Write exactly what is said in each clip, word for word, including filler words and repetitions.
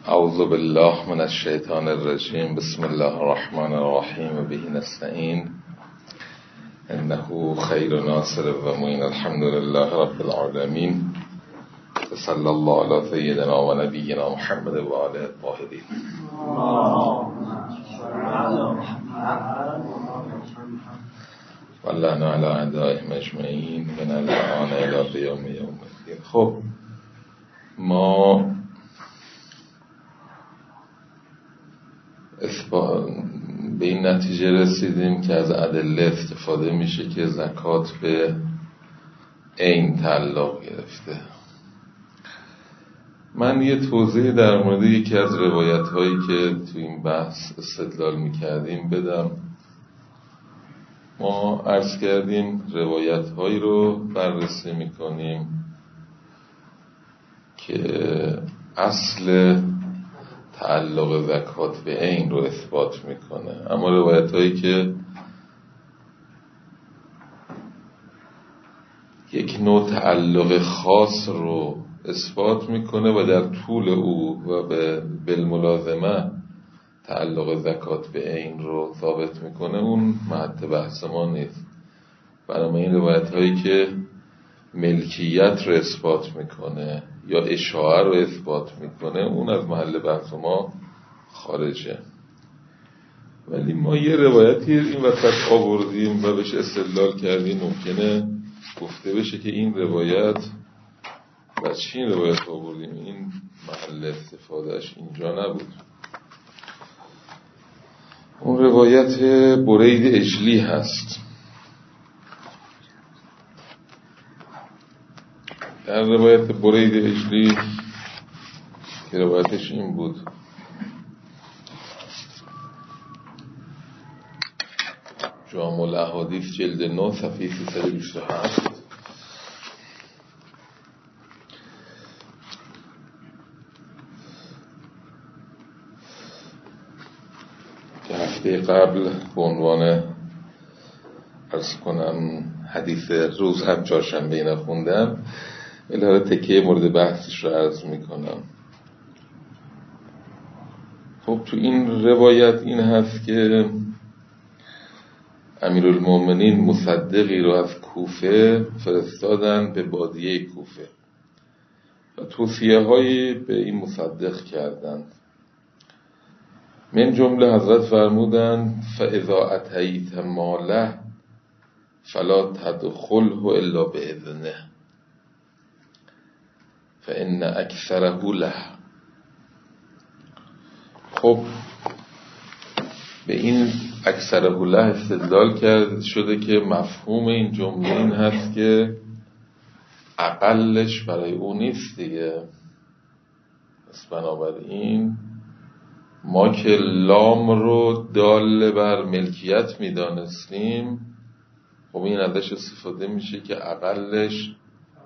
اعوذ بالله من الشیطان الرجیم. بسم الله الرحمن الرحیم و به نستعین انه خیر ناصر و معین. الحمد لله رب العالمین و صلی الله علی سیدنا و نبینا محمد و آله الطاهرین. و لعنا علی اعدائهم اجمعین من الان الی قیام یوم الدین. خب ما به این نتیجه رسیدیم که از ادله استفاده میشه که زکات به عین تعلق گرفته. من یه توضیح در مورد یکی از روایت هایی که تو این بحث استدلال میکردیم بدم. ما عرض کردیم روایت هایی رو بررسی میکنیم که اصل تعلق زکات به عین رو اثبات میکنه، اما روایت هایی که یک نوع تعلق خاص رو اثبات میکنه و در طول او و به بالملازمه تعلق زکات به عین رو ثابت میکنه، اون محط بحث ما نیست. برای این روایت هایی که ملکیت رو اثبات میکنه یا اشاعه رو اثبات میکنه، اون از محل بحث ما خارجه. ولی ما یه روایتی این وسط آوردیم و بهش استدلال کردیم. ممکنه گفته بشه که این روایت و چی این روایت آوردیم، این محل استفادهش اینجا نبود. اون روایت برید اجلی هست. در روایت برید اجلی که روایتش این بود: جامع الاحادیث جلد نه صفحه سیصد و بیست و هفت، که هفته قبل به عنوان عرض کنم حدیث روز هم چهارشنبه اینا خوندم، الهاره تکیه مورد بحثش رو عرض میکنم. خب تو این روایت این هست که امیرالمومنین مصدقی رو از کوفه فرستادن به بادیه کوفه و توصیه هایی به این مصدق کردند. من جمله حضرت فرمودند فاذا اتیت ماله فلا تدخله الا باذنه فان اکثره له. خب به این اکثره له استدلال کرد شده که مفهوم این جمله این هست که اقلش برای اون نیست دیگه. پس بنابراین ما که لام رو دال بر ملکیت میدانستیم، خب این ازش استفاده میشه که اقلش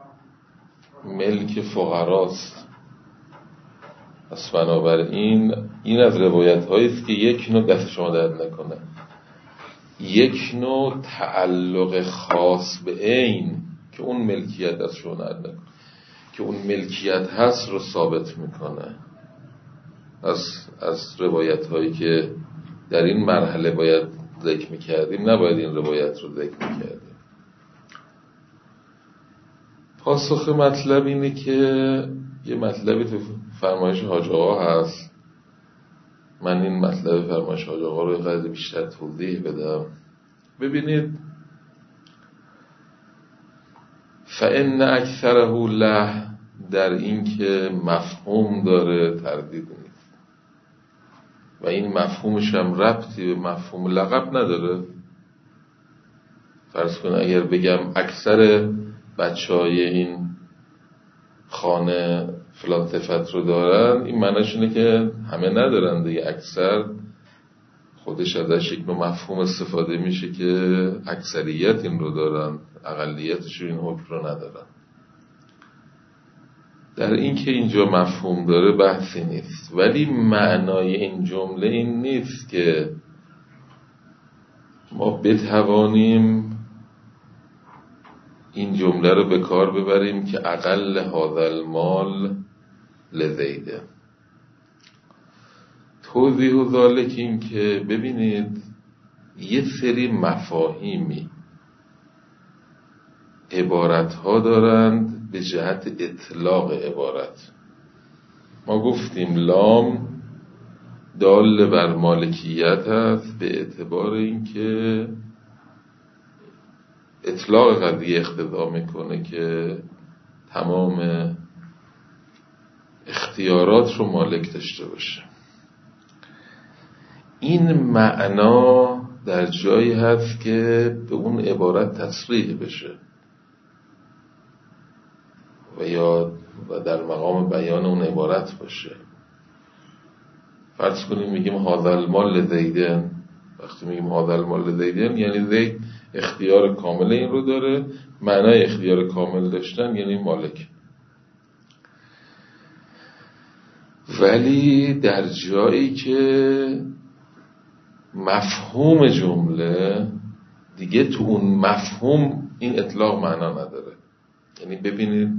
ملک فقراست. پس بنابراین این از روایت هایی است که یک نوع دست شما درد نکنه، یک نوع تعلق خاص به عین که اون ملکیت دست شما درد نکنه، که اون ملکیت هست رو ثابت میکنه. از از روایت هایی که در این مرحله باید ذکر میکردیم نباید این روایت رو ذکر میکردیم. پاسخ مطلب اینه که یه مطلبی تو فرمایش حاج آقا هست. من این مطلب فرمایش حاج آقا رو قدر بیشتر توضیح بدم. ببینید، فإن اکثره له در این که مفهوم داره تردید نیست و این مفهومش هم ربطی به مفهوم لقب نداره. فرض کن اگر بگم اکثر بچه های این خانه فلان صفت رو دارن، این معنیش اینه که همه ندارن دیگه. اکثر خودش ازش یک نوع مفهوم استفاده میشه که اکثریت این رو دارن، اقلیتش این حکم رو ندارن. در این که اینجا مفهوم داره بحثی نیست، ولی معنای این جمله این نیست که ما بتوانیم این جمله رو به کار ببریم که اقل هذا المال لزیده. توضیح و ذالک این که ببینید یه سری مفاهیمی عبارت ها دارند به جهت اطلاق عبارت. ما گفتیم لام دال بر مالکیت است به اعتبار اینکه اطلاق قضیه اقتضا میکنه که تمام اختیارات رو مالک داشته باشه. این معنا در جایی هست که به اون عبارت تصریح بشه و یا و در مقام بیان اون عبارت باشه. فرض کنیم میگیم هذا المال لزیدن. وقتی میگیم هذا المال لزیدن یعنی زید اختیار کامل این رو داره. معنای اختیار کامل داشتن یعنی مالک. ولی در جایی که مفهوم جمله دیگه تو اون مفهوم این اطلاق معنا نداره. یعنی ببینید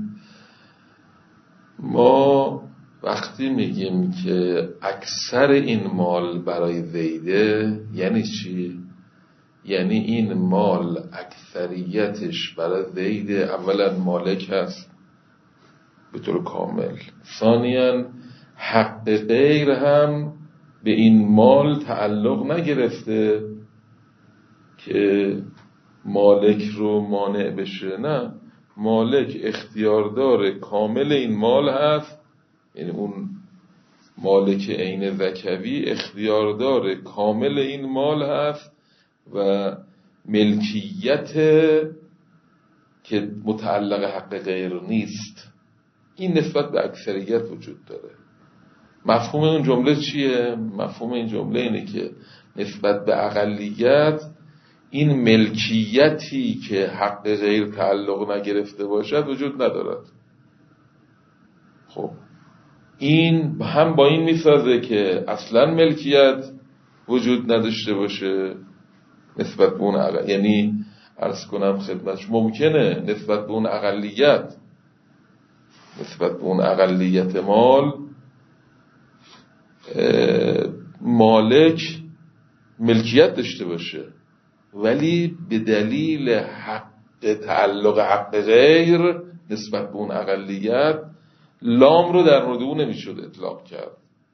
ما وقتی میگیم که اکثر این مال برای زیده یعنی چی؟ یعنی این مال اکثریتش برای زیده اولا مالک هست به طور کامل، ثانیاً حق غیر هم به این مال تعلق نگرفته که مالک رو مانع بشه. نه، مالک اختیاردار کامل این مال هست. یعنی اون مالک عین ذکوی اختیاردار کامل این مال هست و ملکیت که متعلق حق غیر نیست. این نسبت به اکثریت وجود داره. مفهوم این جمله چیه؟ مفهوم این جمله اینه که نسبت به اقلیت این ملکیتی که حق غیر تعلق نگرفته باشد وجود ندارد. خب این هم با این میسازه که اصلا ملکیت وجود نداشته باشه نسبت به اون اقلیت. یعنی عرض کنم خدمتش ممکنه نسبت به اون اقلیت نسبت به اون اقلیت مال مالک ملکیت داشته باشه، ولی به دلیل حق تعلق حق غیر نسبت به اون اقلیت لام رو در مورد اون نمیشد اطلاق کرد.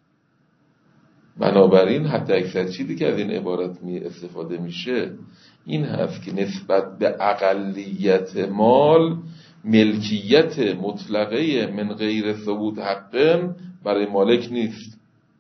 بنابراین حتی اکثر چیزی که از این عبارت می استفاده میشه این هست که نسبت به اقلیت مال ملکیت مطلقه من غیر ثبوت حق برای مالک نیست.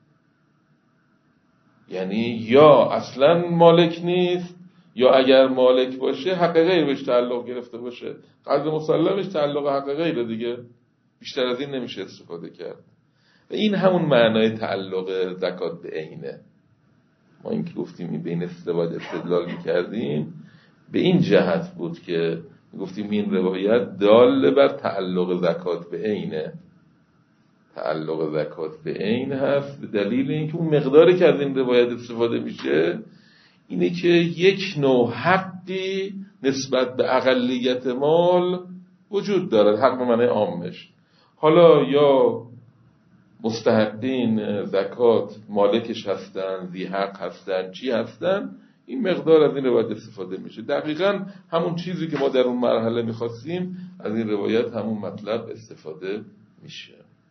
یعنی یا اصلا مالک نیست یا اگر مالک باشه حق غیر بهش تعلق گرفته باشه. قضیه مسلمش تعلق حق غیر دیگه، بیشتر از این نمیشه استفاده کرد. و این همون معنای تعلق زکات به عینه. ما این که گفتیم این بین استفاده استدلال میکردیم به این جهت بود که گفتیم این روایت دال بر تعلق زکات به عینه. تعلق زکات به عین هست به دلیل اینکه اون مقداری که از این روایت استفاده میشه اینه که یک نوع حقی نسبت به اقلیت مال وجود دارد، حق به معنی عامش. حالا یا مستحقین زکات مالکش هستن، ذی حق هستن، چی هستن، این مقدار از این روایت استفاده میشه. دقیقاً همون چیزی که ما در اون مرحله میخواستیم از این روایت همون مطلب استفاده میشه.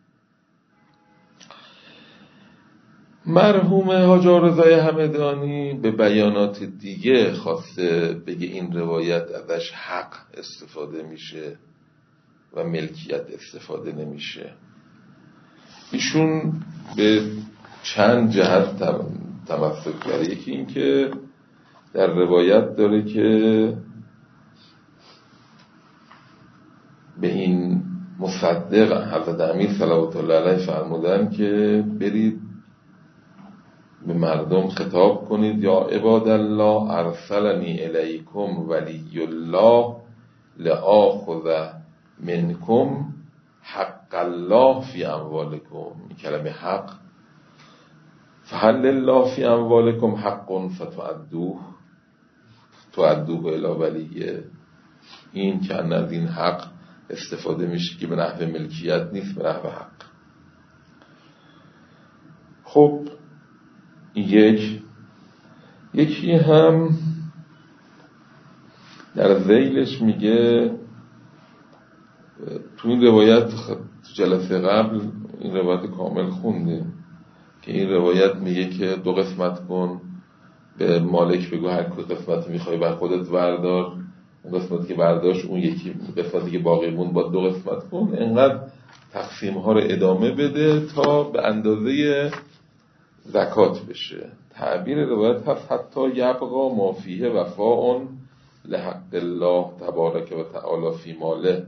مرحوم حاج رضای همدانی به بیانات دیگه خواسته بگه این روایت ازش حق استفاده میشه و ملکیت استفاده نمیشه. ایشون به چند جهت تمسک کرده. یکی این که در روایت داره که به این مصدق حضرت امیر صلوات الله علیه فرمودن که برید به مردم خطاب کنید یا عباد الله ارسلنی الیکم ولی الله لآخذ منکم حق الله فی اموالکم. این کلمه حق، فهل الله فی اموالکم حق فتؤدوه تؤدوه الی ولیه. این که از این حق استفاده میشه که به نحو ملکیت نیست، به نحو حق. خب یک یکی هم در ذیلش میگه تو این روایت جلسه قبل این روایت کامل خوندیم که این روایت میگه که دو قسمت کن، به مالک بگو هر قسمت میخوای بر خودت بردار، اون قسمتی که برداشت اون یکی قسمتی که باقی موند با دو قسمت کن. اینقدر تقسیم ها رو ادامه بده تا به اندازه زکات بشه. تعبیر روایت هست حتی یبقا ما فیه وفاء لحق الله تبارک و تعالی فی ماله.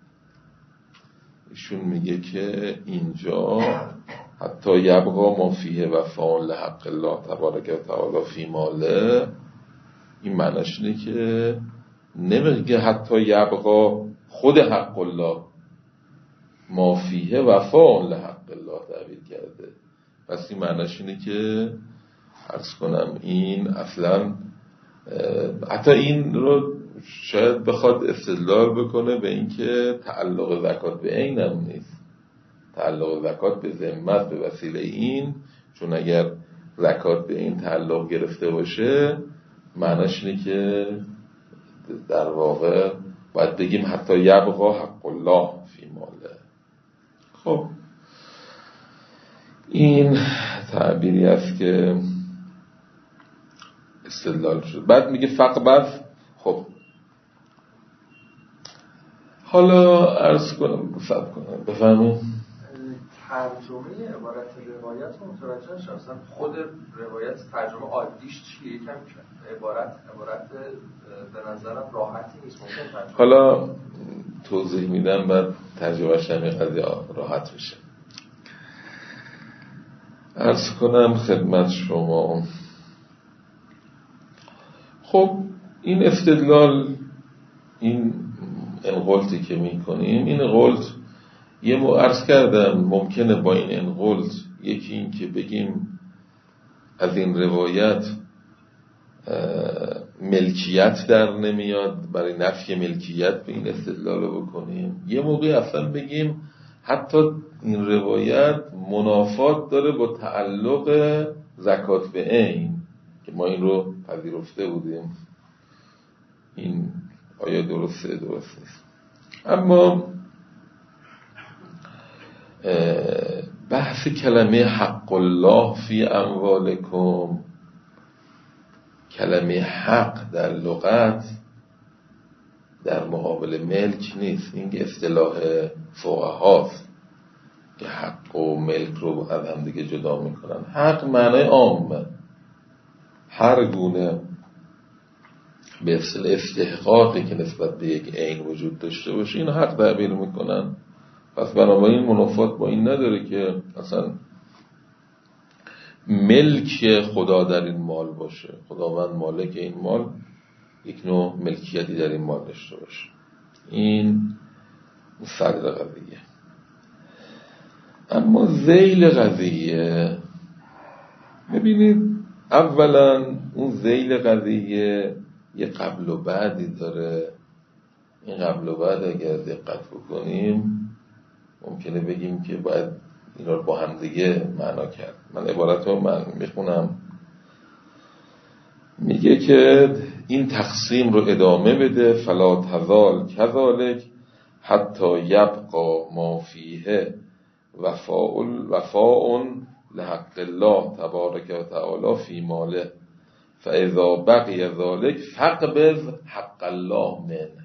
ایشون میگه که اینجا حتی یبقا ما فیه وفاء لحق الله تبارک و تعالی فی ماله، این معنیش اینه که نمیگه حتی یبقا خود حق الله، ما فیه وفاء لحق الله تعبیر کرده. پس این معنیش اینه که عرض کنم این اصلا حتی این رو شاید بخواد استدلال بکنه به اینکه تعلق زکات به عین هم نیست، تعلق زکات به ذمت به وسیله این، چون اگر زکات به این تعلق گرفته باشه معنیش اینه که در واقع باید بگیم حتی یبقا حق الله فی ماله. خب این تعبیری است که استدلال شد. بعد میگه فقبض. خب حالا عرض کنم گفت کنم بفهمیم ترجمه عبارت روایت رو متوجه شد. اصلا خود روایت ترجمه عادیش چیه؟ یکم عبارت عبارت به نظرم راحتی نیست. ممکن حالا توضیح میدم بعد ترجمهش هم قضیه راحت میشه. عرض کنم خدمت شما. خب این استدلال، این انقلتی که میکنیم، این انقلت یه مو عرض کردم ممکنه با این انقلت یکی این که بگیم از این روایت ملکیت در نمیاد، برای نفی ملکیت به این استدلال رو بکنیم. یه موقع اصلا بگیم حتی این روایت منافات داره با تعلق زکات به عین که ما این رو پذیرفته بودیم. این آیا درسته؟ درست نیست. اما بحث کلمه حق الله فی اموالکم، کلمه حق در لغت در مقابل ملک نیست. این اصطلاح فقهاست که حق و ملک رو از هم دیگه جدا میکنن. حق معنای عامه، هر گونه به اصطلاح استحقاقی که نسبت به یک عین وجود داشته باشه این حق تعبیر میکنن. پس بنابراین منافات با این نداره که اصلا ملک خدا در این مال باشه، خداوند مالک این مال یک نوع ملکیتی در این مال داشته باشه. این صدر قضیه. اما ذیل قضیه، ببینید اولا اون ذیل قضیه یه قبل و بعدی داره. این قبل و بعد اگر دقت بکنیم ممکنه بگیم که باید اینا رو با هم دیگه معنا کرد. من عبارت رو من میخونم. میگه که این تقسیم رو ادامه بده، فلا تزال کذالک حتی یبقا ما فیه وفاء وفاء لحق الله تبارک و تعالی فی ماله فاذا بقی ذلك فاقبض حق الله منه.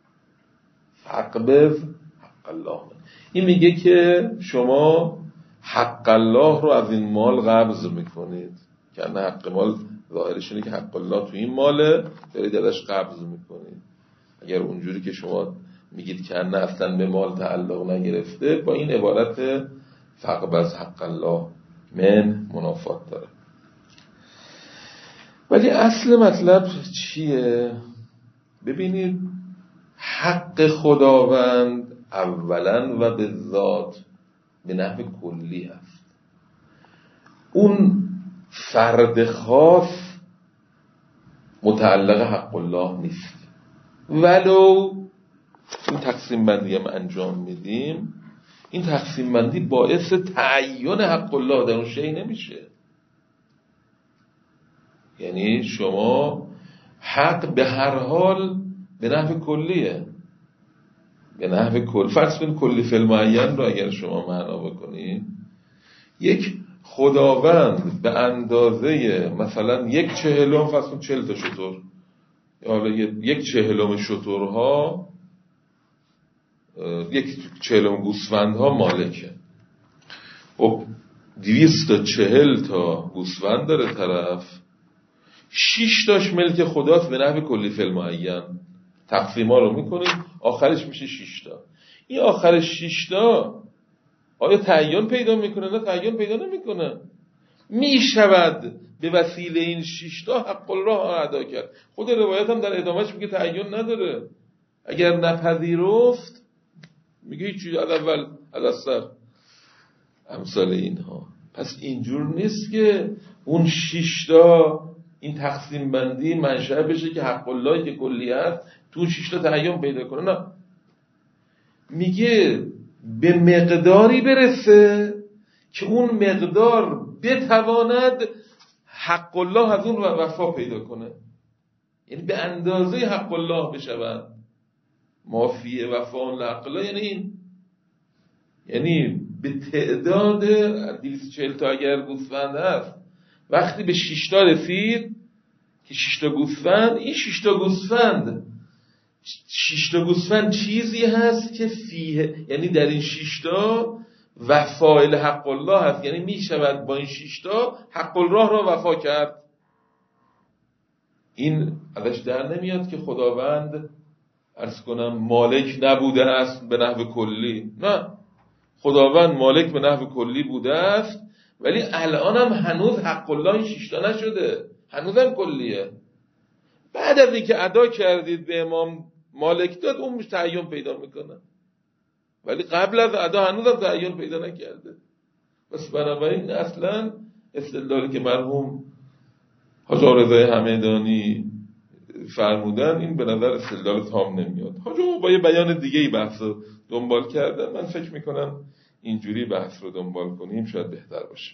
فاقبض حق الله منه. این میگه که شما حق الله رو از این مال قبض میکنید، که نه حق مال ظاهرش اینه که حق الله تو این ماله، برید ازش قبض میکنید. اگر اونجوری که شما میگید که نه اصلا به مال تعلق نگرفته، با این عبارت فاقبض حق الله من منافات داره. ولی اصل مطلب چیه؟ ببینید حق خداوند اولا و به ذات به نحو کلی هست. اون فرد خاص متعلق حق الله نیست. ولو این تقسیم بندی هم انجام میدیم، این تقسیم بندی باعث تعیین حق الله در اون شیء نمیشه. یعنی شما حق به هر حال به نحو کلیه، به نحو کل. فرض کنید کلی فی المعین رو اگر شما معنا بکنید، یک خداوند به اندازه مثلا یک چهلم، فرض کنید چهل تا شتر، یا حالا یک چهلم شترها، یک چهلم گوسفندها مالکه. خب دویست و چهل تا گوسفند داره طرف، شش تاش ملک خداست به نحو کلی فی المعین. تقسیما رو میکنیم آخرش میشه شش تا. این آخر شش تا آیا تعین پیدا میکنه؟ نه، تعین پیدا نمیکنه. میشود به وسیله این شش تا حق الله ادا کرد. خود روایت هم در ادامهش میگه تعین نداره. اگر نپذیرفت میگه هیچی، از اول از اثر امثال اینها. پس اینجور نیست که اون شش تا این تقسیم بندی منشأ بشه که حق الله که کلی هست تو اون شش تا تعین پیدا کنه. نه، میگه به مقداری برسه که اون مقدار بتواند حق الله از اون وفا پیدا کنه، یعنی به اندازه حق الله بشود. مافی وفا لحق الله یعنی این، یعنی به تعداد دویست و چهل تا اگر گوسفند هست، وقتی به شش تا رسید که شش تا گوسفند، این شش تا گوسفند شش تا گوسفند چیزی هست که فیه، یعنی در این شش تا وفایل حق الله هست، یعنی می شود با این شش تا حق الله را وفا کرد. این ازش در نمیاد که خداوند عرض کنم مالک نبوده است به نحو کلی. نه، خداوند مالک به نحو کلی بوده است، ولی الان هم هنوز حق الله این شش تا نشده، هنوز هم کلیه. بعد از اینکه ادا کردید به امام مالک داد، اون تعین پیدا میکنه، ولی قبل از ادا هنوز هم تعین پیدا نکرده. بس بنابراین اصلا استدلالی که مرحوم حاج رضای همدانی فرمودن این به نظر استدلال تام نمیاد. حاج با یه بیان دیگه ای بحث رو دنبال کردن. من فکر میکنم اینجوری بحث رو دنبال کنیم شاید بهتر باشه.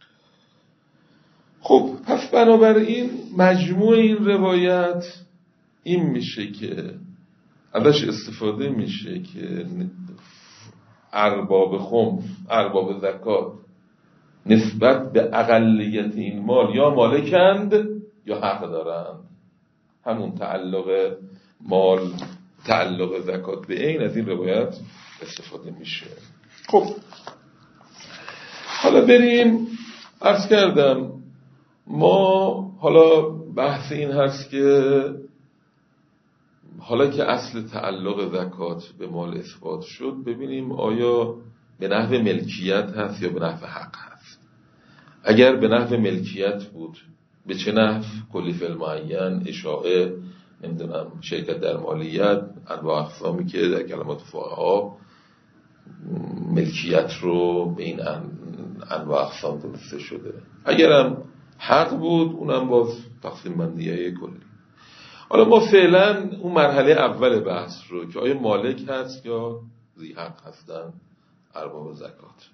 خب پس بنابراین مجموع این روایت این میشه که ازش استفاده میشه که ارباب خمس، ارباب زکات نسبت به اقلیت این مال یا مالکند یا حق دارند. همون تعلق مال، تعلق زکات به عین از این روایت استفاده میشه. خب حالا بریم. عرض کردم ما حالا بحث این هست که حالا که اصل تعلق زکات به مال اثبات شد، ببینیم آیا به نحو ملکیت هست یا به نحو حق هست. اگر به نحو ملکیت بود به چه نحو؟ کلی فی المعین، اشاعه، نمیدونم شرکت در مالیت، انواع اقسامی که در کلمات فقها ملکیت رو به این انواع اقسام درسته شده. اگرم حق بود اونم باز تقسیم بندیه کلی. حالا ما فعلا اون مرحله اول بحث رو که آیا مالک هست یا ذی حق هستن ارباب زکات.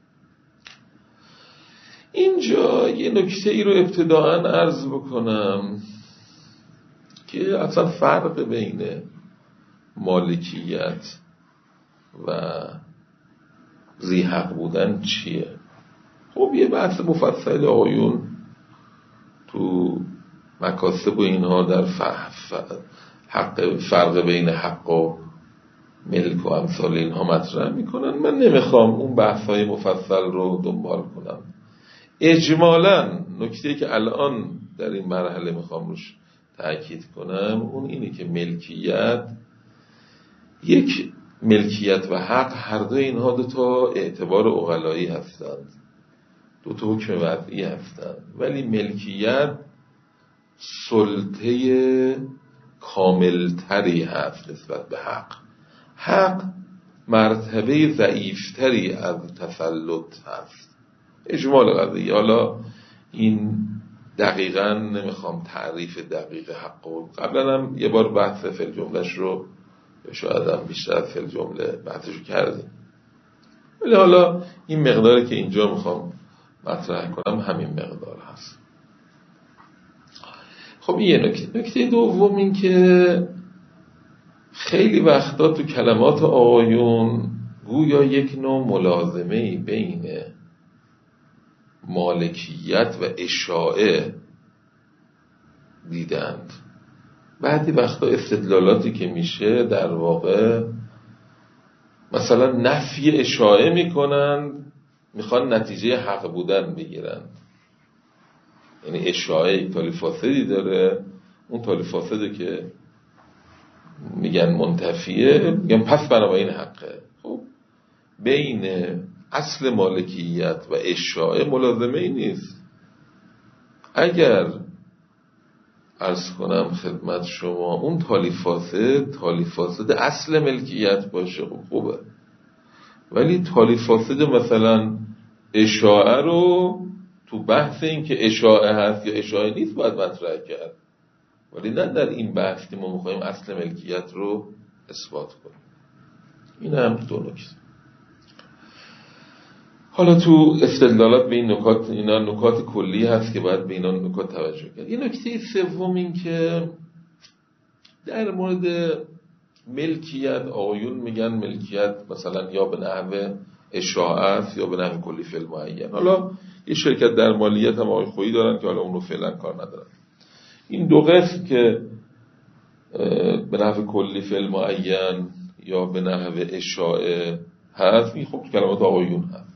اینجا یه نکته ای رو ابتداعاً عرض بکنم که اصلا فرق بین مالکیت و ذی حق بودن چیه. خب یه بحث مفصل آیون تو مکاسب و اینها در حق فرق بین حق و ملک و امثال اینها مطرح میکنن. من نمیخوام اون بحث‌های مفصل رو دنبال کنم. اجمالاً نکته‌ای که الان در این مرحله میخوام روش تأکید کنم اون اینه که ملکیت، یک ملکیت و حق، هر دو اینها دو تا اعتبار عقلایی هستند، دو تا حکم وضعی هستند، ولی ملکیت سلطه کاملتری هست نسبت به حق. حق مرتبه ضعیفتری از تسلط هست. اجمال قضیه. حالا این دقیقاً نمیخوام تعریف دقیق حق و قبلا هم یه بار بحث فعل جملهش رو شاید هم بیشتر از فعل جمله بحثشو کردیم، ولی حالا این مقداری که اینجا میخوام مطرح کنم همین مقدار هست. خب این یه نکته. نکته دوم این که خیلی وقتا تو کلمات آقایون گویا یک نوع ملازمه‌ای بین مالکیت و اشاعه دیدند. بعضی وقتا استدلالاتی که میشه در واقع مثلا نفی اشاعه میکنند، میخوان نتیجه حق بودن بگیرند. یعنی اشاعه یک تالی فاسدی داره، اون تالی فاسده که میگن منتفیه، میگن پس بنابراین حقه. خب بین اصل مالکیت و اشاعه ملازمه ای نیست. اگر عرض کنم خدمت شما اون تالی فاسد تالی فاسد اصل ملکیت باشه خب خوبه، ولی تالی فاسد مثلا اشاعه رو تو بحث این که اشاعه هست یا اشاعه نیست باید مطرح کرد، ولی نه در این بحث که ما میخوایم اصل ملکیت رو اثبات کنیم. این هم دو نکته. حالا تو استدلالات به این نکات، اینا نکات کلی هست که باید به اینا نکات توجه کرد. یه نکته سوم این که در مورد ملکیت آقایون میگن ملکیت مثلا یا به نحو اشاعه است یا به نحو کلی فعل معین. حالا یه شرکت در مالیت هم آقای خویی دارن که حالا اون رو فعلا کار ندارن. این دو قسم که به نحو کلی فعل معین یا به نحو اشاعه هست، این خب کلمات آقایون هست.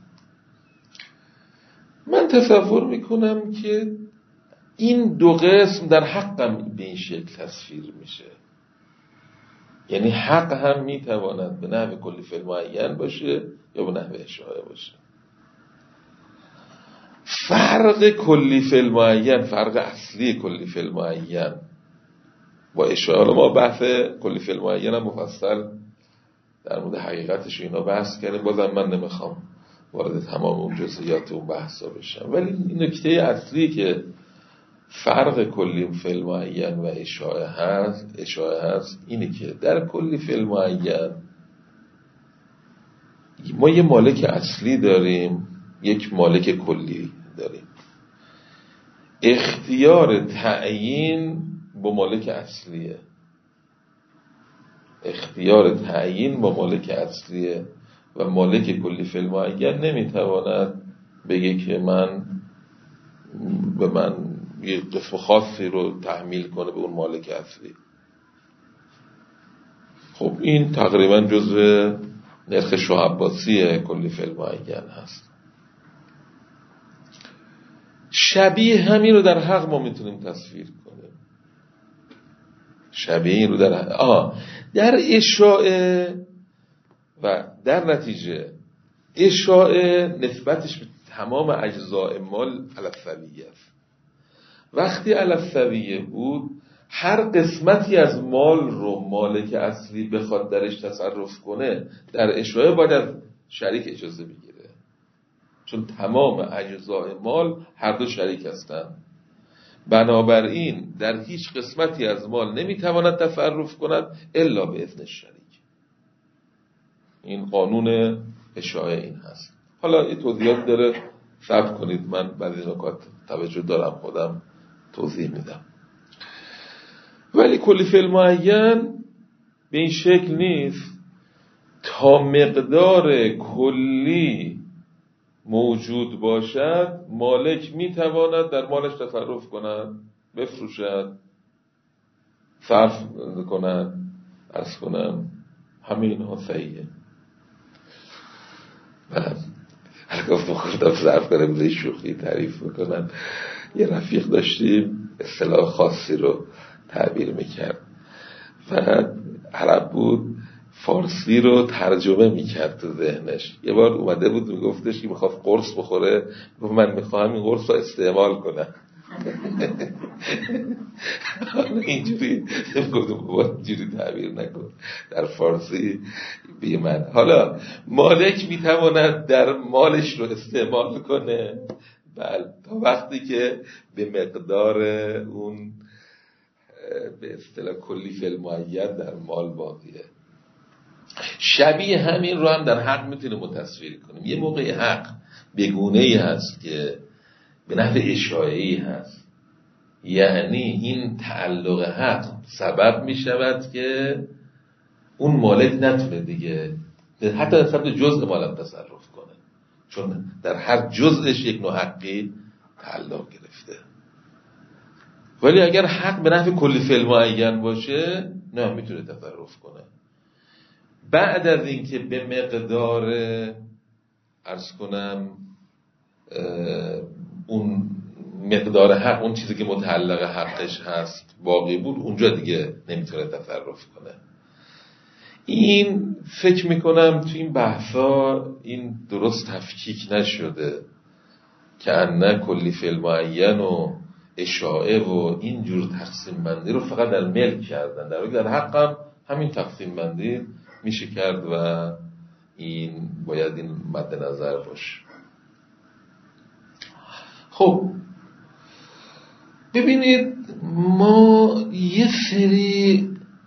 من تصور میکنم که این دو قسم در حقم به این شکل تصویر میشه. یعنی حق هم میتواند به نحو کلی فعل معین باشه یا به نحو اشاعه باشه. فرق کلی فعل معین، فرق اصلی کلی فعل معین با اشاعه، ما بحث کلی فعل معین هم مفصل در مورد حقیقتش و اینا بحث کردیم، بازم من نمیخوام وارد تمام اون جزئیات اون بحثا بشم، ولی نکته اصلی که فرق کلی فعل معین و اشاعه هست اشاعه هست اینه که در کلی فعل معین ما یه مالک اصلی داریم، یک مالک کلی داریم. اختیار تعیین با مالک اصلیه، اختیار تعیین با مالک اصلیه و مالک کلی فعل معین نمیتواند بگه که من به من یه قسم خاصی رو تحمیل کنه به اون مالک اصلی. خب این تقریبا جزء نرخ شعباسی کلی فعل معین هست. شبیه همین رو در حق ما میتونیم تصویر کنیم. شبیه این رو در حق. آه در اشاعه و در نتیجه اشاعه نسبتش به تمام اجزاء مال علفویه است. وقتی علفویه بود هر قسمتی از مال رو مالک اصلی بخواد درش تصرف کنه، در اشاعه باید از شریک اجازه بگیره، چون تمام اجزاء مال هر دو شریک هستند. بنابراین در هیچ قسمتی از مال نمیتواند تصرف کند الا به اذن شریک. این قانون اشاعه این هست. حالا این توضیحات داره، صبر کنید من بعضی نکات توجه دارم خودم توضیح میدم. ولی کلی فعل معین به این شکل نیست. تا مقدار کلی موجود باشد مالک میتواند در مالش تصرف کند، بفروشد، صرف کند، عرض کنم همین ها صحیحه. من هرگاه بخوردم صرف کنم بزنی شوخی تعریف میکنم، یه رفیق داشتیم اصطلاح خاصی رو تعبیر میکرد و عرب بود، فارسی رو ترجمه میکرد تو ذهنش. یه بار اومده بود میگفتش که میخواد قرص بخوره، گفت من میخوام این قرص رو استعمال کنم. اینجوری گفتم بابا اینجوری تعبیر نکن، در فارسی به من. حالا مالک میتواند در مالش رو استعمال کنه بله تا وقتی که به مقدار اون به اصطلاح کلی فعل معین در مال باقیه. شبیه همین رو هم در حق میتونیم تصویر کنیم. یه موقع حق بگونه ای هست که به نحو اشاعه‌ای هست، یعنی این تعلق حق سبب می شود که اون مالک نتونه دیگه حتی در سبب جزء مالک تصرف کنه، چون در هر جزءش یک نوع حقی تعلق گرفته. ولی اگر حق به نحو کلی فعل معین باشه نه میتونه تصرف کنه. بعد از اینکه به مقدار عرض کنم اون مقدار حق، اون چیزی که متعلق حقش هست باقی بود، اونجا دیگه نمیتونه تصرف کنه. این فکر میکنم تو این بحثا این درست تفکیک نشده که انه کلی فعل معین و اشاعه و این جور تقسیم بندی رو فقط در ملک کردن، در واقع در حق هم همین تقسیم بندی میشه کرد و این باید این مد نظر باشه. خب ببینید، ما یه سری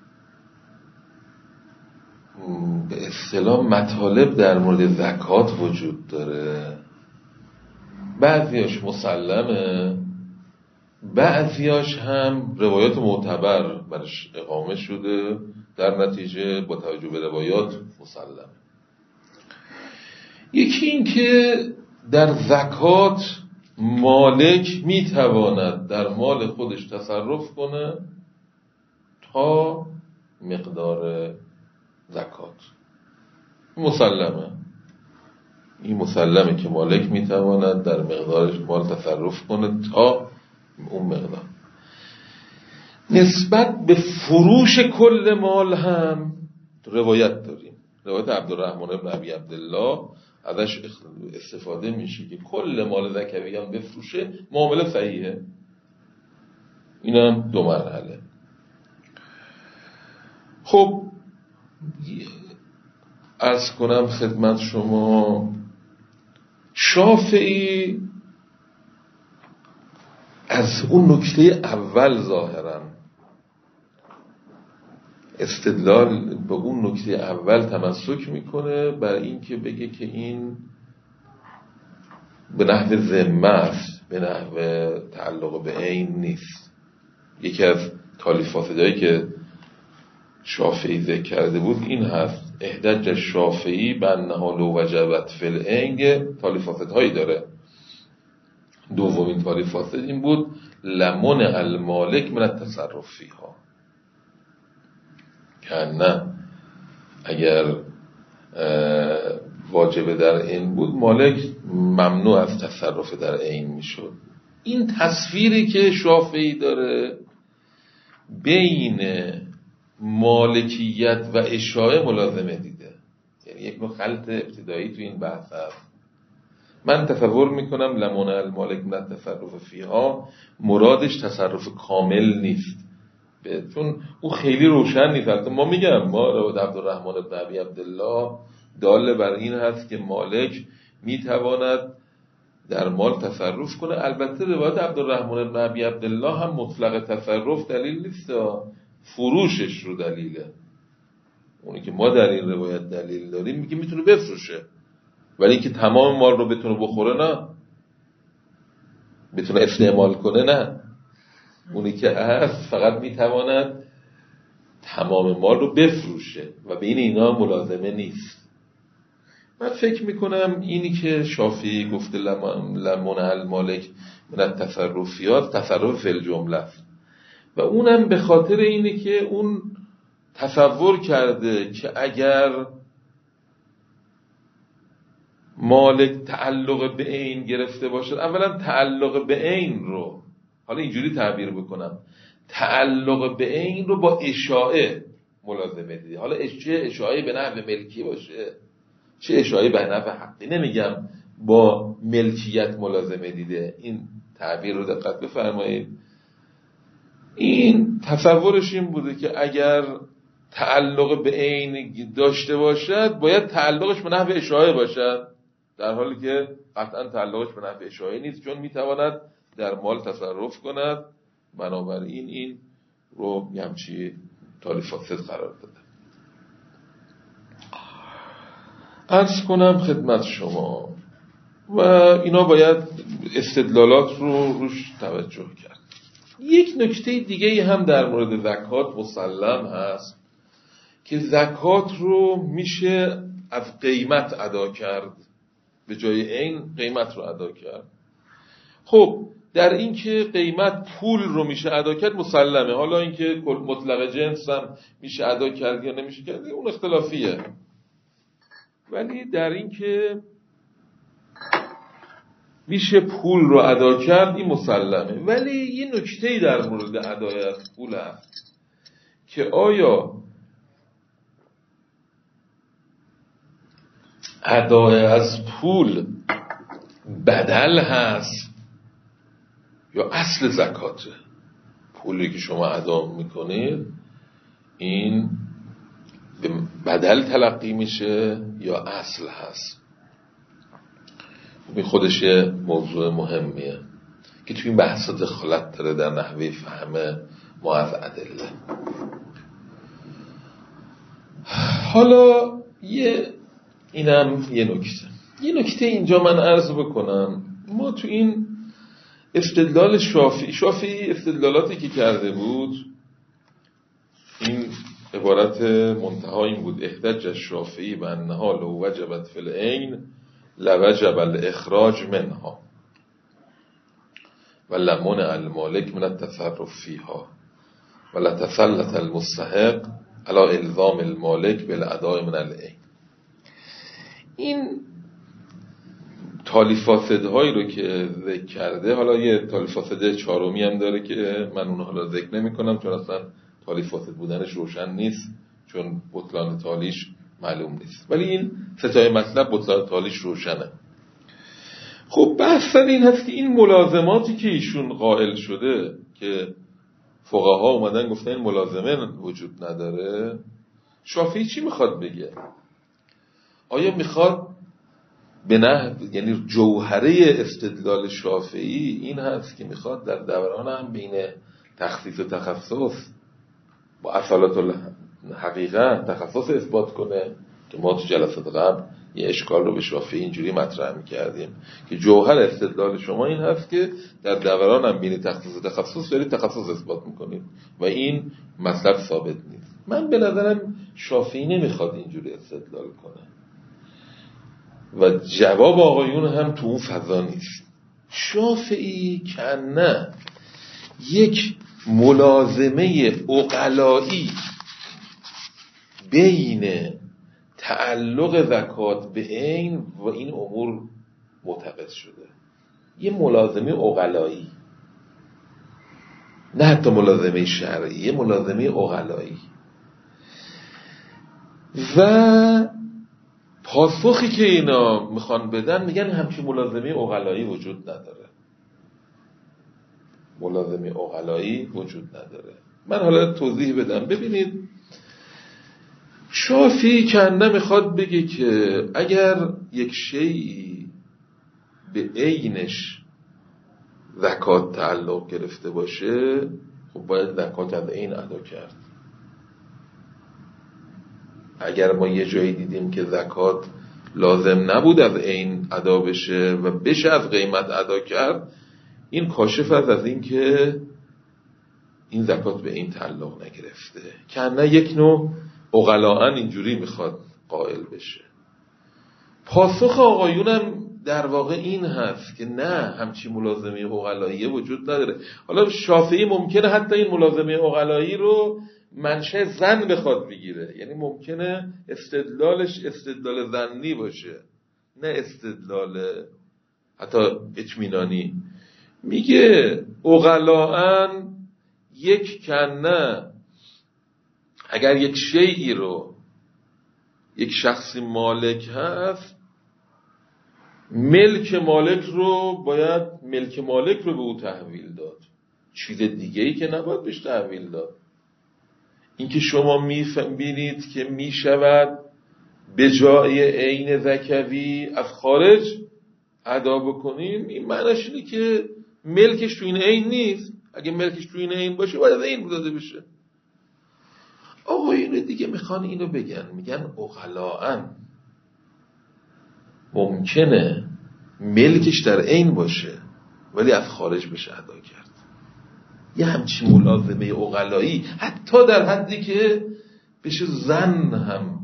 به اصطلاح مطالب در مورد زکات وجود داره، بعضیاش مسلمه، بعضیاش هم روایات معتبر برش اقامه شده، در نتیجه با توجه به روایات مسلمه. یکی این که در زکات مالک میتواند در مال خودش تصرف کنه تا مقدار زکات. مسلمه، این مسلمه که مالک میتواند در مقدارش مال تصرف کنه تا اون مقدار. نسبت به فروش کل مال هم روایت داریم، روایت عبدالرحمن ابن ابی عبدالله ازش استفاده میشه که کل مال زکویان بفروشه، معامله صحیحه. این هم دو مرحله. خب عرض کنم خدمت شما، شافعی از اون نکته اول ظاهرا استدلال به اون نکته اول تمسک میکنه، برای این که بگه که این به نحو ذمه است، به نحو تعلق به عین نیست. یکی از تالیفاتایی که شافعی ذکر کرده بود این هست: احتج شافعی بانها لو وجبت فی العین. تالیفات هایی داره، دومین تالیفات این بود: لمنع المالک من التصرف فیها، که نه اگر واجب در عین بود مالک ممنوع از تصرف در عین میشد. این تصویری که شافعی داره بین مالکیت و اشاعه ملازمه دیده، یعنی یک نوع خلط ابتدایی تو این بحث هست. من تصور میکنم لمنع المالک من التصرف فیها مرادش تصرف کامل نیست، چون او خیلی روشن نیست. ما میگم ما روایت عبدالرحمن ابن ابی عبدالله داله بر این هست که مالک میتواند در مال تصرف کنه. البته روایت عبدالرحمن ابن ابی عبدالله هم مطلق تصرف دلیل نیست، فروشش رو دلیله. اونی که ما در این روایت دلیل داریم میگه میتونه بفروشه، ولی اینکه تمام مال رو بتونه بخوره نه، بتونه استعمال کنه نه. اونی که هست فقط میتواند تمام مال رو بفروشه و بین اینا ملازمه نیست. من فکر میکنم اینی که شافعی گفته لمنع المالک من التصرفیات تصرف فی الجمله است، و اونم به خاطر اینه که اون تصور کرده که اگر مالک تعلق به عین گرفته باشه، اولا تعلق به عین رو، حالا اینجوری تعبیر بکنم، تعلق به عین رو با اشاعه ملازمه دیده. حالا چه اشاعه به نحو ملکی باشه چه اشاعه به نحو حقی، نمیگم با ملکیت ملازمه دیده. این تعبیر رو دقت بفرمایید. این تصورش این بوده که اگر تعلق به عین داشته باشد باید تعلقش به نحو اشاعه باشد، در حالی که قطعا تعلقش به نحو اشاعه نیست، چون میتواند در مال تصرف کند. بنابراین این رو همچی تالیفات قرار داده. عرض کنم خدمت شما و اینا باید استدلالات رو روش توجه کرد. یک نکته دیگه هم در مورد زکات مسلم هست که زکات رو میشه از قیمت ادا کرد، به جای عین قیمت رو ادا کرد. خب در این که قیمت پول رو میشه ادا کرد مسلمه، حالا این که مطلق جنس هم میشه ادا کرد یا نمیشه کرد اون اختلافیه، ولی در این که میشه پول رو ادا کرد این مسلمه. ولی یه نکته‌ای در مورد ادای از پول هست که آیا ادای از پول بدل هست یا اصل زکاته؟ پولی که شما ادا میکنید این به بدل تلقی میشه یا اصل هست؟ این خودش موضوع مهمیه که توی این بحث دخالت داره در نحوه فهم ما از ادله. حالا یه اینم یه نکته یه نکته اینجا من عرض بکنم. ما تو این استدلال شافعی شافعی استدلالاتی که کرده بود، این عبارت منتها این بود: احتج الشافعی بانها لو وجبت فی العین لوجب الاخراج منها ولمنع المالک من التصرف فیها ولتسلط المستحق علی الزام المالک بالاداء من العین. این تالی فاسدهایی رو که ذکر کرده، حالا یه تالی فاسد چهارمی هم داره که من اون حالا ذکر نمی کنم چون اصلا تالی فاسد بودنش روشن نیست، چون بطلان تالیش معلوم نیست، ولی این ستای مطلب بطلان تالیش روشنه. خب بحث این هست که این ملازماتی که ایشون قائل شده که فقها اومدن گفتن این ملازمه وجود نداره، شافعی چی میخواد بگه؟ آیا میخواد به نه، یعنی جوهره استدلال شافعی این هست که میخواد در دوران هم بین تخصیص و تخصص با اصالت الحقیقت تخصص اثبات کنه، که ما تو جلسات قبل یه اشکال رو به شافعی اینجوری مطرح میکردیم که جوهر استدلال شما این هست که در دوران هم بین تخصیص و تخصص دارید تخصص اثبات میکنید و این مطلب ثابت نیست. من به نظرم شافعی نمیخواد اینجوری استدلال کنه و جواب آقایون هم تو اون فضا نیست. شافعی کنه یک ملازمه عقلایی بین تعلق زکات به عین و این امور معتقد شده، یه ملازمه عقلایی، نه حتی ملازمه شرعی، یه ملازمه عقلایی. و پاسخی که اینا میخوان بدن میگن همچین ملازمه عقلایی وجود نداره، ملازمه عقلایی وجود نداره. من حالا توضیح بدم. ببینید شافعی کنه میخواد بگه که اگر یک شیئی به عینش زکات تعلق گرفته باشه خب باید زکات از عین ادا کرد. اگر ما یه جایی دیدیم که زکات لازم نبود از عین ادا بشه و بشه از قیمت ادا کرد، این کاشف است از این که این زکات به این تعلق نگرفته. کنه یک نوع عقلاً اینجوری میخواد قائل بشه. پاسخ آقایونم در واقع این هست که نه، همچی ملازمه عقلایی وجود نداره. حالا شافعی ممکنه حتی این ملازمه عقلایی رو منشأ ظن بخواد بگیره، یعنی ممکنه استدلالش استدلال ظنی باشه نه استدلال حتی اطمینانی. میگه عقلاً یک کنه اگر یک شیئی رو یک شخصی مالک هست، ملک مالک رو باید ملک مالک رو به او تحویل داد، چیز دیگه‌ای که نباید بهش تحویل داد. این که شما می‌بینید که میشود به جای عین زکوی از خارج ادا بکنیم، این معنیش اینه که ملکش تو این عین نیست. اگه ملکش تو این عین باشه باید عین داده بشه. آقایون دیگه میخوان اینو بگن، میگن عقلاً ممکنه ملکش در عین باشه ولی از خارج بشه ادا کرد. یه همچین ملازمه عقلایی حتی در حدی که بشه زن هم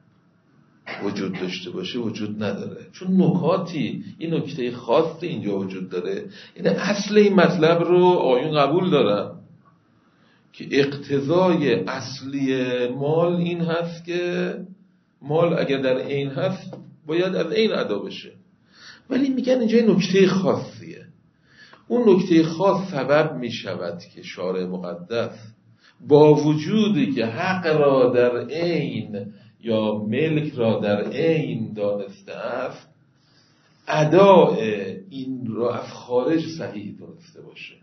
وجود داشته باشه وجود نداره، چون نکاتی، این نکته خاصی اینجا وجود داره. این اصل این مطلب رو آیون قبول دارن که اقتضای اصلی مال این هست که مال اگر در عین هست باید از عین ادا بشه، ولی میگن اینجا نکته خاصیه. اون نکته خاص سبب میشود که شارع مقدس با وجودی که حق را در عین یا ملک را در عین دانسته است، اداء این را از خارج صحیح دانسته باشه.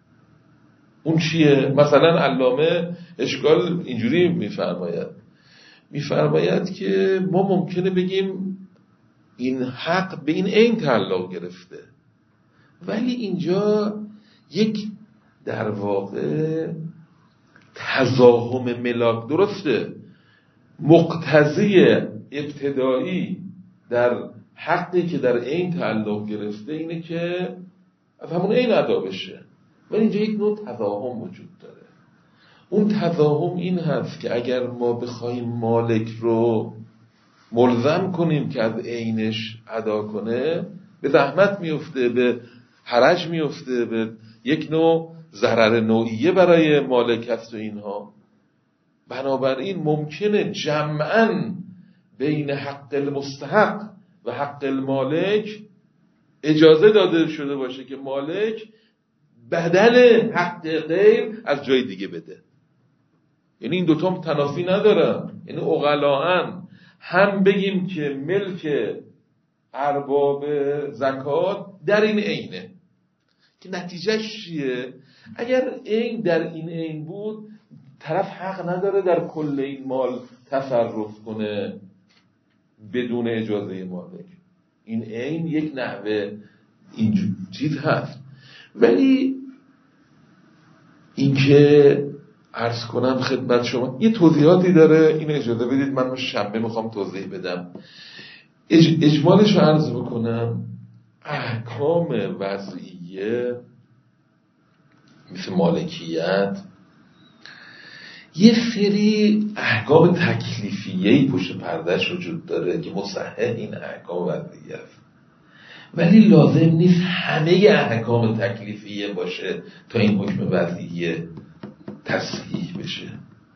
اون چیه؟ مثلا علامه اشکال اینجوری میفرماید میفرماید که ما ممکنه بگیم این حق به این عین تعلق گرفته، ولی اینجا یک در واقع تزاحم ملاک، درسته، مقتضی ابتدایی در حقی که در عین تعلق گرفته اینه که از همون عین ادا بشه، ولی اینجا یک نوع تزاحم وجود داره. اون تزاحم این هست که اگر ما بخوایم مالک رو ملزم کنیم که از عینش ادا کنه، به زحمت میفته، به حرج میفته، به یک نوع ضرر نوعیه برای مالک هست و اینها. بنابراین ممکنه جمعاً بین حق المستحق و حق المالک اجازه داده شده باشه که مالک بدل حق غیر از جای دیگه بده. یعنی این دوتا تنافی ندارن، یعنی عقلاً هم بگیم که ملک ارباب زکات در این عینه، که نتیجهش چیه؟ اگر عین در این عین بود، طرف حق نداره در کل این مال تصرف کنه بدون اجازه مالک. این عین یک نحوه این چیز هست. ولی این که عرض کنم خدمت شما یه توضیحاتی داره، این اجازه بدید من شنبه میخوام توضیح بدم. اج... اجمالش رو عرض بکنم. احکام وضعیه مثل مالکیت یه سری احکام تکلیفیه‌ای پشت پردهش وجود داره که مصحح این احکام وضعیه است، ولی لازم نیست همه احکام تکلیفیه باشه تا این حکم وضعیه تصحیح بشه.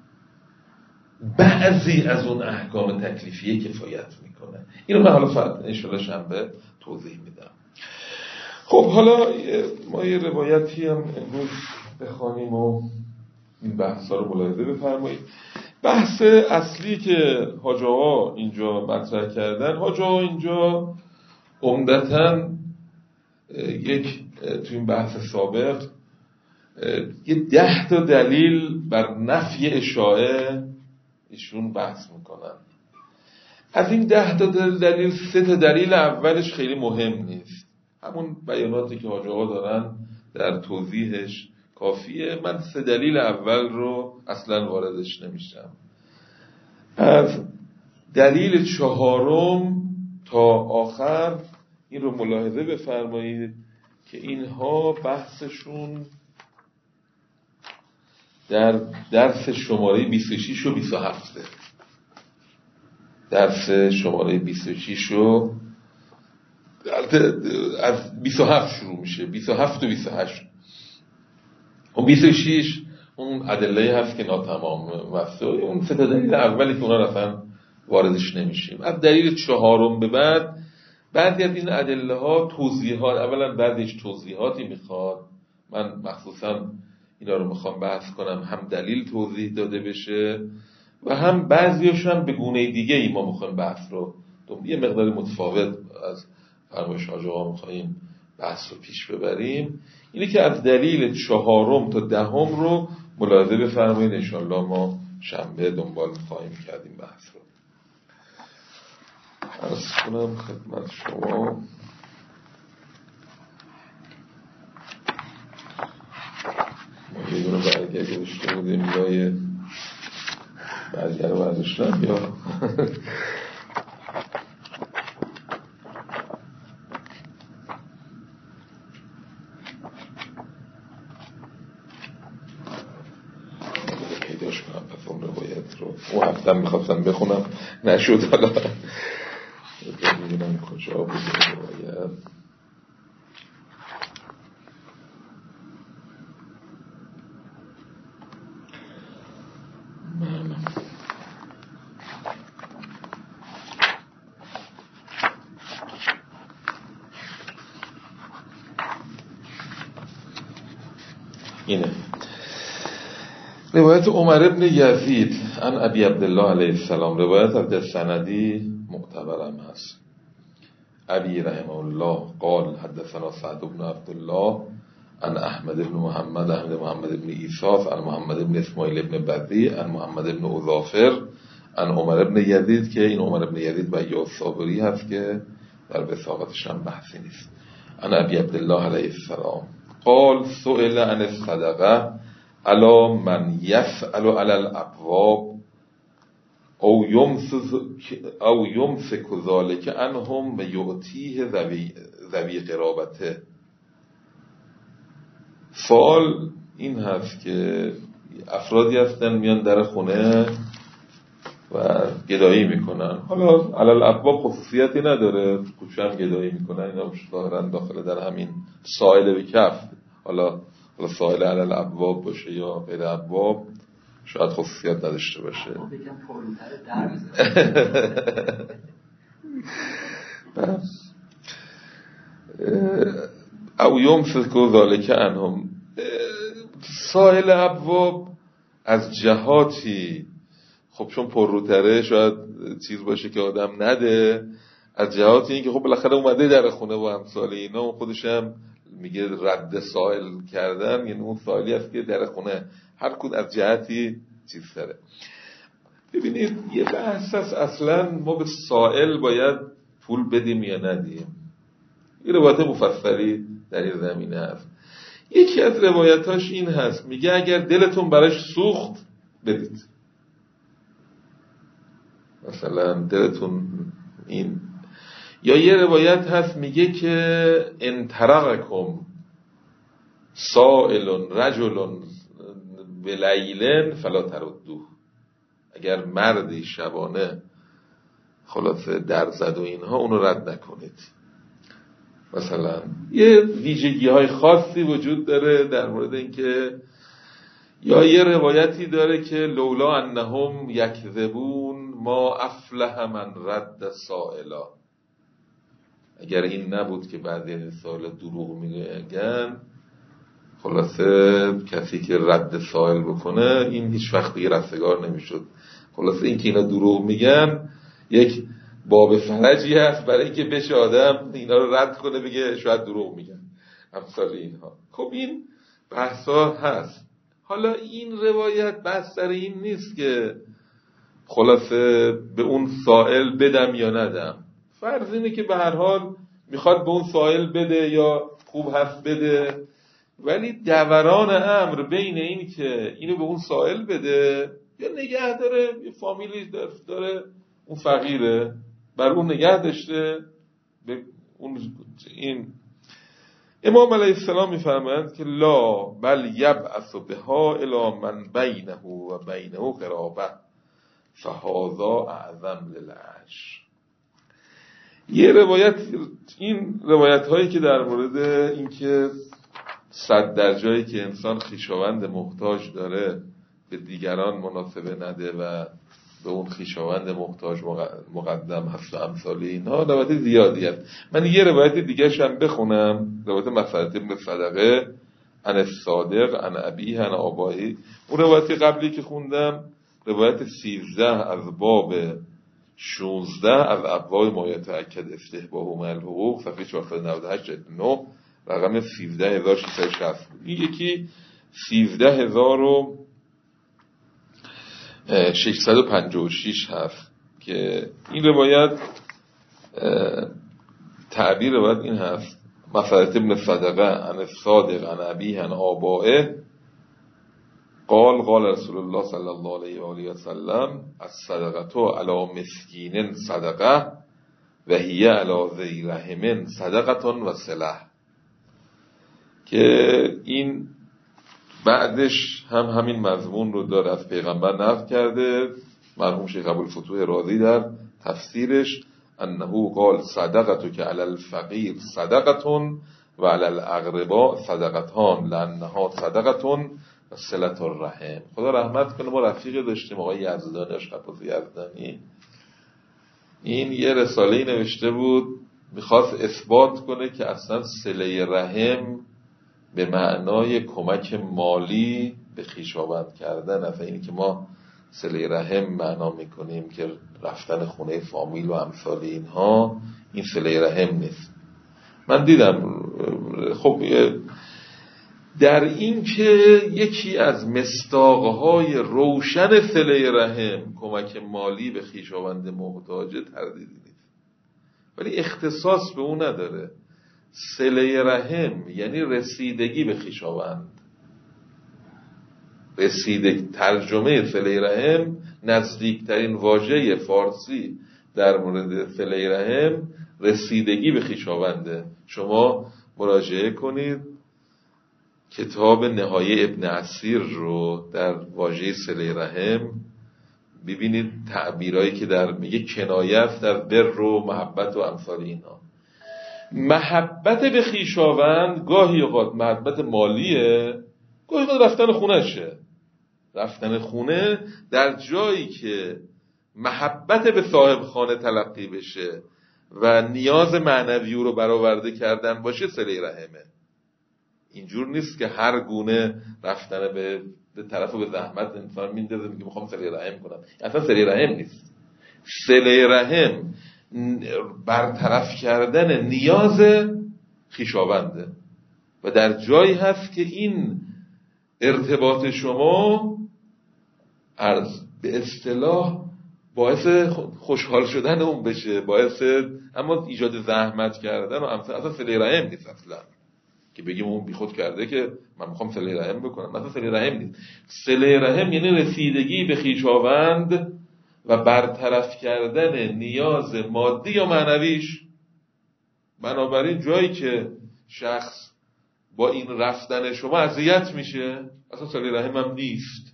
بعضی از اون احکام تکلیفیه کفایت میکنه. اینو من حالا فرد انشالله شنبه توضیح میدم. خب حالا ما یه روایتی هم امروز بخوانیم و این بحث ها رو ملاحظه بفرمایید. بحث اصلی که حاج آقا اینجا مطرح کردن، حاج آقا اینجا عمدتاً یک تو این بحث سابق یه ده تا دلیل بر نفی اشاعه ایشون بحث میکنن. از این ده تا دلیل سه تا دلیل اولش خیلی مهم نیست، همون بیاناتی که حاج آقا دارن در توضیحش کافیه. من سه دلیل اول رو اصلا واردش نمیشم. از دلیل چهارم تا آخر این رو ملاحظه بفرمایید که اینها بحثشون در درس شماره بیست و شش و بیست و هفت، درس شماره بیست و شش رو از بیست و هفت شروع میشه، بیست و هفت و بیست و هشت. اون بیست و شش اون ادله هست که ناتمام واسه اون سه دلیل اولی که اونا رفتن واردش نمیشیم. از دلیل چهارم به بعد بعضی از این ادله ها توضیحات، اولا بعضیش توضیحاتی میخواد، من مخصوصا اینا رو میخوام بحث کنم، هم دلیل توضیح داده بشه و هم بعضیش هم به گونه دیگه ای ما میخوایم بحث رو یه مقدار متفاوت از فرمایش حاج آقا میخوایم بحث رو پیش ببریم. اینه که از دلیل چهارم تا دهم رو ملاحظه بفرمایید، انشالله ما شنبه دنبال خواهیم کردیم بحث رو. عرض کنم خدمت شما ما یه دونه برگه گذاشته بودیم لای برگه رو برداشتم یا روایت رو اون هفته میخواستم بخونم نشد. حالا ببینم کجا بود روایت. اینه روایت عمر بن یزید عن ابی عبدالله علیه السلام. روایت از سندی معتبرم هست. ابی رحمه الله قال حدثنا سعد بن عبدالله عن احمد بن محمد احمد محمد بن ایساف عن محمد بن اسماعیل بن بدی عن محمد بن اضافر عن عمر بن یزید، که این عمر بن یزید بیاض صابری هست که در وثاقتش هم بحثی نیست. عن ابی عبدالله علیه السلام قال سئل عن الصدقه الا من يسأل على الابواب او يمسك او يمسك ذلك عنهم و يعطيه ذوی قرابته. سوال این هست که افرادی هستن میان در خونه و گدایی میکنن. حالا علی الابواب خصوصیتی نداره، کوچه هم گدایی میکنن، اینا ظاهرا داخل در همین سائل به کف. حالا حالا سائل علی الابواب باشه یا غیر ابواب شاید خصوصیت نداشته باشه. بگم پرونتر در بزنه. او یمسک ذلک عنهم. سائل ابواب از جهاتی، خب چون پرروتره شاید چیز باشه که آدم نده، از جهاتی این که خب بالاخره اومده در خونه و همسال اینا، اون خودش هم میگه رد سائل کردن، یعنی اون سائلی هست که در خونه هر کود از جهتی چیز سره. ببینید یه بحث هست اصلا ما به سائل باید پول بدیم یا ندیم. یه روایت مفصلی در این زمینه هست. یکی از روایتاش این هست میگه اگر دلتون براش سوخت بدید، مثلا دلتون این. یا یه روایت هست میگه که انطرقکم سائل رجل بلیلن فلا تردوه، اگر مردی شبانه خلاصه در زد و اینها اونو رد نکنید. مثلا یه ویژگی های خاصی وجود داره در مورد این که، یا یه روایتی داره که لولا انهم یکذبون ما افلح من رد سائلا، اگر این نبود که بعضی از سائل دروغ میگن، خلاصه کسی که رد سائل بکنه این هیچ وقت دیگه رستگار نمیشد. خلاصه این که اینا دروغ میگن یک باب فرجی هست برای اینکه بشه آدم اینا رو رد کنه، بگه شاید دروغ میگن، امثال اینها. خب این بحثا هست. حالا این روایت بحث سر این نیست که خلاصه به اون سائل بدم یا ندم. فرض اینه که به هر حال میخواد به اون سائل بده یا خوب هست بده، ولی دوران امر بین این که اینو به اون سائل بده یا نگه داره، یه فامیلی داره اون فقیره بر اون نگه داشته، به اون این امام علیه السلام میفرمایند که لا بل یبعث بها الی من بینه و بینه قرابه فهذا اعظم للعجر. یه روایت، این روایت هایی که در مورد این که صد در جایی که انسان خویشاوند محتاج داره به دیگران مناسبه نده و به اون خویشاوند محتاج مقدم هست و امثال اینها، روایت زیادی هست. من یه روایت دیگه شم بخونم، روایت مسعود بن صدقه عن الصادق عن ابیه عن آبائه. اون روایت قبلی که خوندم روایت سیزده از باب شانزده از ابواب ما یتأکد استحباب مع الحقوق، صفحه چهارصد و نود و هشت نه، رقم سیزده هزار و ششصد و شصت. این یکی سیزده هزار و ششصد و پنجاه و شش هست که این روایت تعبیر روایت این هست: مسعود ابن صدقه عن الصادق عن ابیه عن آبائه قال قال رسول الله صلی الله علیه و آله و سلم الصدقه علی مسکین صدقه و هی علی ذی رحم صدقه و صله. که این بعدش هم همین مضمون رو داره از پیغمبر نقل کرده مرحوم شیخ ابوالفتوح رازی در تفسیرش، انه قال صدقتک علی الفقیر صدقتون و علی الاغرباء صدقتان لانها صدقتون و صلة الرحم. خدا رحمت کنه، ما رفیق داشتیم آقای یزدانی، اشقفاز یزدانی، این یه رساله‌ای نوشته بود میخواست اثبات کنه که اصلا صله رحم به معنای کمک مالی به خویشاوند کردن، اصلا اینی که ما صله رحم معنا میکنیم که رفتن خونه فامیل و امثال اینها، این صله رحم نیست. من دیدم خب در این که یکی از مصداقهای روشن صله رحم کمک مالی به خویشاوند محتاج تردیدی نیست، ولی اختصاص به اون نداره. صله رحم یعنی رسیدگی به خویشاوند. رسیدگی، ترجمه صله رحم، نزدیکترین واژه فارسی در مورد صله رحم رسیدگی به خویشاونده. شما مراجعه کنید کتاب نهایه ابن اسیر رو در واژه صله رحم ببینید تعبیرایی که در میگه کنایه است در بر و محبت و امثال اینا. محبت به خویشاوند گاهی اوقات محبت مالیه، گاهی اوقات رفتن خونهشه. رفتن خونه در جایی که محبت به صاحب خانه تلقی بشه و نیاز معنوی رو برآورده کردن باشه صله رحمه. اینجور نیست که هر گونه رفتن به به طرف و به زحمت انسان میندازه میگه میخوام صله رحم کنم، اصلا صله رحم نیست. صله رحم برطرف کردن نیاز خویشاونده و در جایی هست که این ارتباط شما عرض به اصطلاح باعث خوشحال شدن اون بشه، باعث اما ایجاد زحمت کردن و اصلا صله رحم نیست اصلا که بگیم اون بیخود کرده که من میخوام صله رحم بکنم. مثلا صله رحم نیست. صله رحم یعنی رسیدگی به خویشاوند و برطرف کردن نیاز مادی یا معنویش. بنابراین جایی که شخص با این رفتن شما اذیت میشه اصلا صله رحم هم نیست.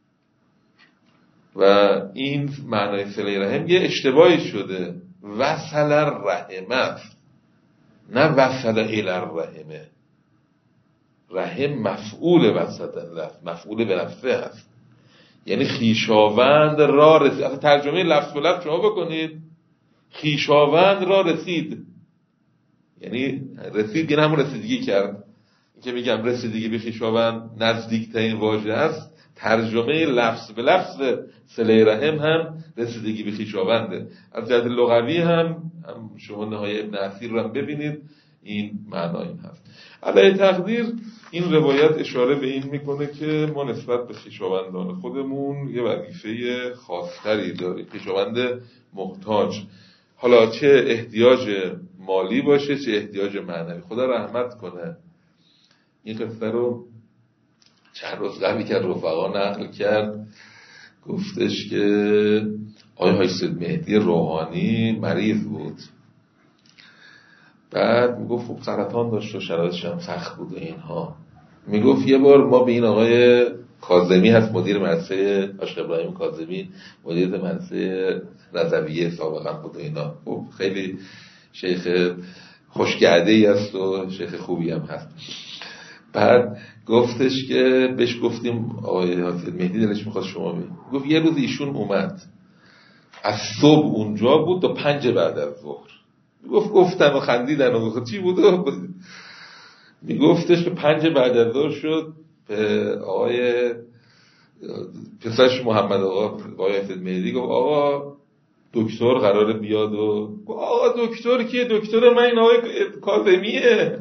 و این معنای صله رحم یه اشتباهی شده، وصل الرحم است نه وصل الی الرحمه. رحم مفعول وسط است، مفعول به نفسه است، یعنی خویشاوند را رسید. اصلا ترجمه لفظ به لفظ شما بکنید، خویشاوند را رسید یعنی رسید، یعنی همون رسیدگی کرد. این که میگم رسیدگی به خویشاوند نزدیکترین واژه است، ترجمه لفظ به لفظ صله رحم هم رسیدگی به خویشاونده. از جهت لغوی هم, هم شما نهایه ابن اسیر رو هم ببینید این معنا این هست. علیه تقدیر این روایت اشاره به این میکنه که ما نسبت به خویشاوندان خودمون یه وظیفه خاصتری داریم. خویشاوند محتاج، حالا چه احتیاج مالی باشه چه احتیاج معنوی. خدا رحمت کنه، این قصه رو چند روز قبلی که رفقا نقل کرد، گفتش که آقای حاج سید مهدی روحانی مریض بود، بعد میگفت خب سرطان داشت و شرایطش هم سخت بود و اینها. میگفت یه بار ما به این آقای کاظمی هست مدیر مدرسه عاشق ابراهیم کاظمی، مدیر مدرسه رضویه سابقا بود و اینا، خب خیلی شیخ خوشگرده‌ای است و شیخ خوبی هم هست. بعد گفتش که بهش گفتیم آقای حافظ مهدی دلش میخواد شما بید. گفت یه روز ایشون اومد از صبح اونجا بود تا پنج بعد از ظهر. گفت گفتن و خندیدن و گفت چی بود؟ میگفتش که پنج بعد از ظهر شد به آقای پسرش محمد آقا آقای حافظ مهدی گفت آقا دکتر قراره بیاد و آقا دکتر کیه؟ دکتر من این آقای کاظمیه.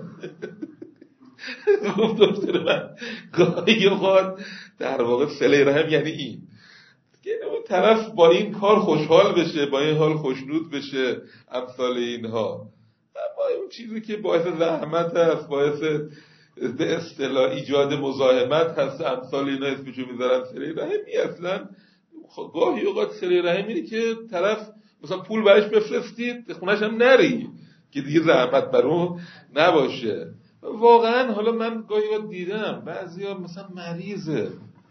گفت دکتر من گاهی اوقات در واقع صله رحم یعنی این که اون طرف با این کار خوشحال بشه، با این حال خوشنود بشه، امثال اینها. اما اون چیزی که باعث زحمت هست، باعث به اصطلاح ایجاد مزاحمت هست، امثال اینا اسمشو میذارن صله رحمی. اصلا گاهی اوقات صله رحم اینه که طرف مثلا پول برش بفرستید خونش هم نری که دیگه زحمت بر اون نباشه. واقعا حالا من گاهی ها دیدم بعضیا مثلا مریضه،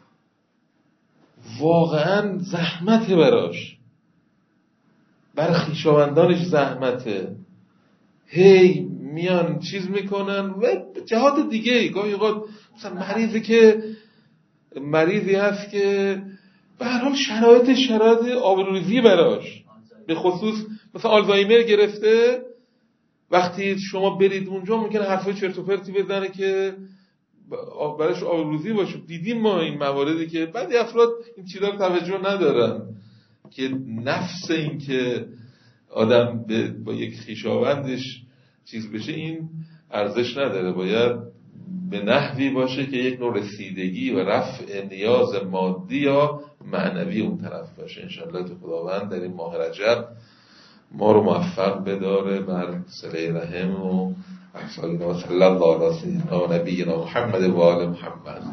واقعا زحمته براش، بر خویشاوندانش زحمته، هی میان چیز میکنن و جهات دیگه. گاهی اوقات مثلا مریضی که مریضی هست که به هر حال شرایط شرایط آبروریزی براش، به خصوص مثلا آلزایمر گرفته، وقتی شما برید اونجا ممکنه حرفای چرت و پرتی بزنه که براش آبروریزی باشه. دیدیم ما این مواردی که بعضی افراد این چیزا رو توجه ندارن که نفس این که آدم با یک خویشاوندش چیز بشه این ارزش نداره، باید به نحوی باشه که یک نوع رسیدگی و رفع نیاز مادی یا معنوی اون طرف باشه. انشالله که خداوند در این ماه رجب ما رو موفق بداره بر صله رحم و امثال اینا. صلی الله علی سیدنا و نبینا محمد و آل محمد.